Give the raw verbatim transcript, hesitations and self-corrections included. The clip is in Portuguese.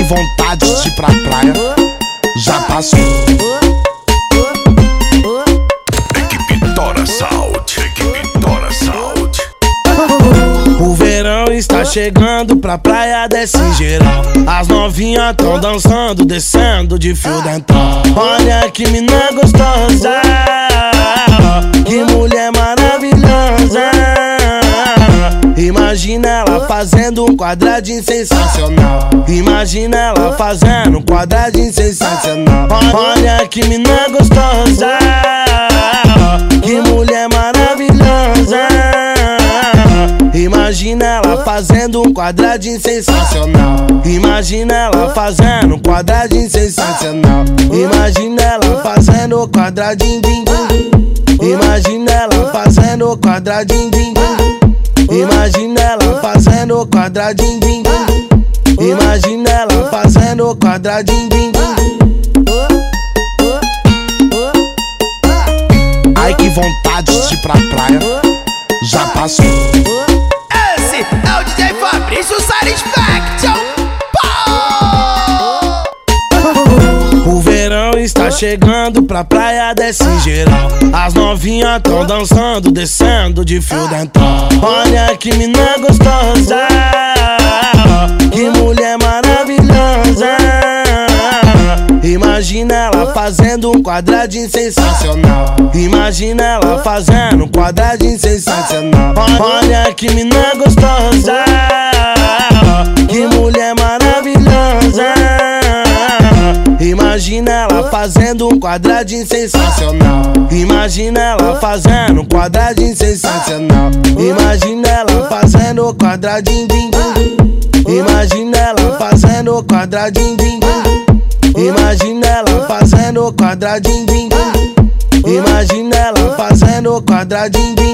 que vontade de ir pra praia já passou. Equipe Tora Sound, equipe Tora Sound. O verão está chegando, pra praia desce geral. As novinhas tão dançando, descendo de fio dental. Olha que mina gostosa, que mulher maravilhosa. Imagina ela fazendo um quadradinho sensacional. Imagina ela fazendo um quadradinho sensacional. Olha que mina gostosa, que mulher maravilhosa. Imagina ela fazendo um quadradinho sensacional. Imagina ela fazendo um quadradinho sensacional. Imagina ela fazendo o quadradinho din din. Imagina ela fazendo o quadradinho din din. Imagina ela fazendo o quadradinho din din. Imagina ela fazendo o quadradinho din din. Ai que vontade de ir pra praia já passou. Esse é o D J Fabrício Satisfaction. O verão está chegando, pra praia desce geral. As novinhas tão dançando, descendo de fio dental. Olha que mina gostosa, que mulher maravilhosa. Imagina ela fazendo um quadradinho sensacional. Imagina ela fazendo um quadradinho sensacional. Olha que mina gostosa, que mulher maravilhosa. Imagina ela fazendo um quadradinho sensacional. Imagina ela fazendo um quadradinho sensacional. Imagina ela fazendo o quadradinho din din. Imagina ela fazendo o quadradinho din din. Imagina ela fazendo o quadradinho din din. Imagina ela fazendo o quadradinho din din.